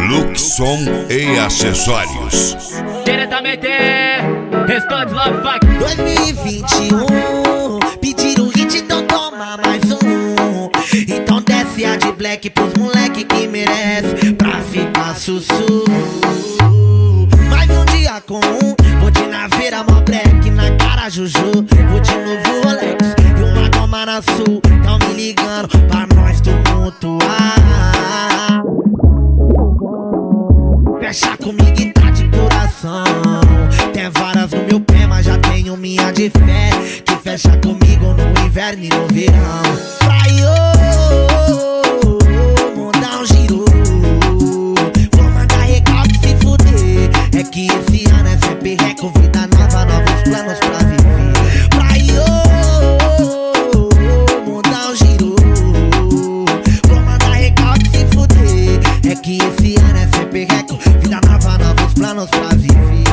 Luxon e acessórios. Diretamente, Restante Love Funk 2021, pediram hit, então toma mais um. Então desce a de black pros moleque que merece, pra ficar sussu. Mais um dia comum, vou de naveira, mó black, na cara Juju. Vou de novo Rolex e uma goma na sul. Tão me ligando pra nós tumultuar. Fecha comigo e tá de coração. Tem várias no meu pé, mas já tenho minha de fé, que fecha comigo no inverno e no verão. Praio, mundão girou. Vou mandar recalque se fuder. É que esse ano é sempre reco, vida nova, novos planos pra viver. Praio, mundão girou. Vou mandar recalque se fuder. É que esse ano é sempre reco, vida nova, novos planos pra viver.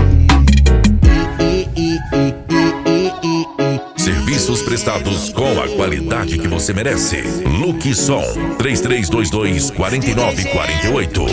Serviços prestados com a qualidade que você merece. Luxon 3322-4948.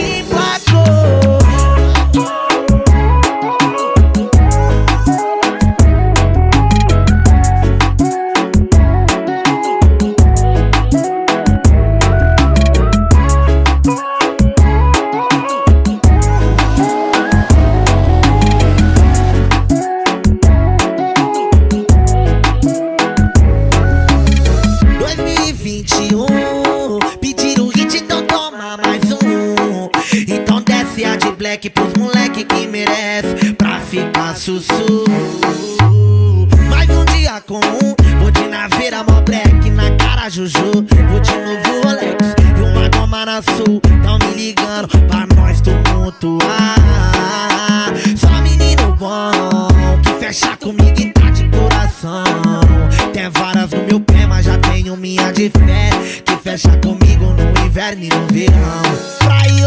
Pediram hit, então toma mais um. Então desce a de black pros moleque que merece, pra ficar sussu. Mais um dia comum, vou de naveira, mó black, na cara Juju. Vou de novo Rolex e uma goma na sul. Tão me ligando pra nós tumultuar. Só menino bom, que fecha comigo e tá de coração. Tem várias no meu pé, mas já tenho minha de fé, que fecha comigo no inverno e no verão. Praio,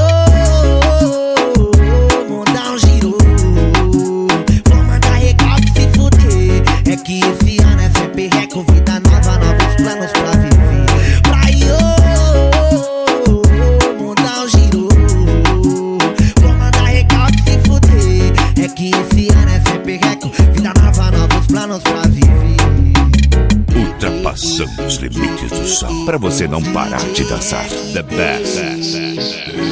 mundão girou. Vou mandar recalque se fuder. É que esse ano é sempre reco, vida nova, novos planos pra viver. Praio, mundão girou. Vou mandar recalque se fuder. É que esse ano é sempre reco, vida nova, novos planos pra viver. Ultrapassando os limites do som, pra você não parar de dançar. The best.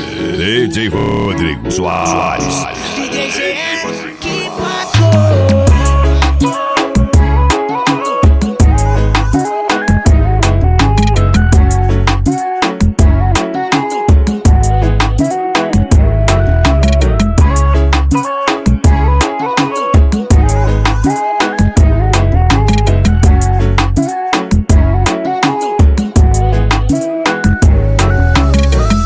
DJ Rodrigo Soares. DJ GR que pagou.